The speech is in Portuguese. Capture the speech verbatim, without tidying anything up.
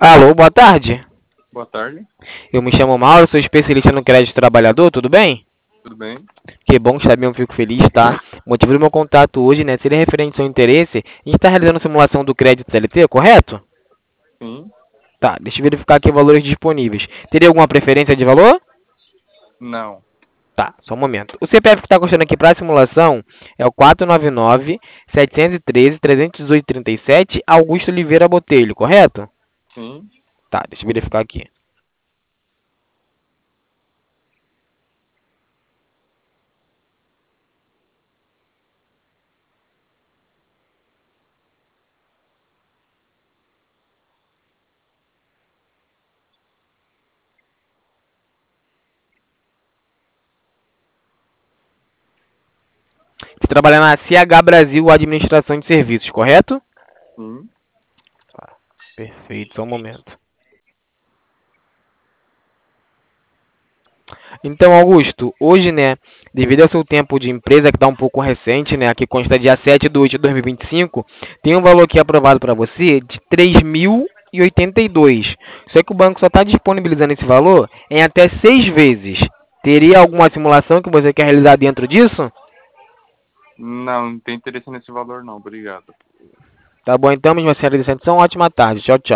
Alô, boa tarde. Boa tarde, Eu me chamo Mauro, sou especialista no crédito trabalhador, tudo bem? tudo bem? Que bom que está bem, eu fico feliz, tá? O motivo do meu contato hoje, né, seria referente ao seu interesse. A gente está realizando simulação do crédito C L T, correto? Sim, Tá, deixa eu verificar aqui valores disponíveis. Teria alguma preferência de valor? não. Tá, só um momento. O C P F que está custando aqui para a simulação é o quatro nove nove, sete um três, três um oito, três sete, Augusto Oliveira Botelho, correto? Sim, Tá, deixa eu verificar aqui. Você trabalha na C H Brasil Administração de Serviços, correto? sim. Perfeito, só um momento. Então, Augusto, hoje, né, devido ao seu tempo de empresa, que está um pouco recente, né, aqui consta dia sete de oito de dois mil e vinte e cinco, tem um valor aqui aprovado para você de três mil e oitenta e dois. Só que o banco só está disponibilizando esse valor em até seis vezes. Teria alguma simulação que você quer realizar dentro disso? Não, não tem interesse nesse valor não, obrigado. Tá bom, então, mesmo assim, agradeço. Ótima tarde. Tchau, tchau.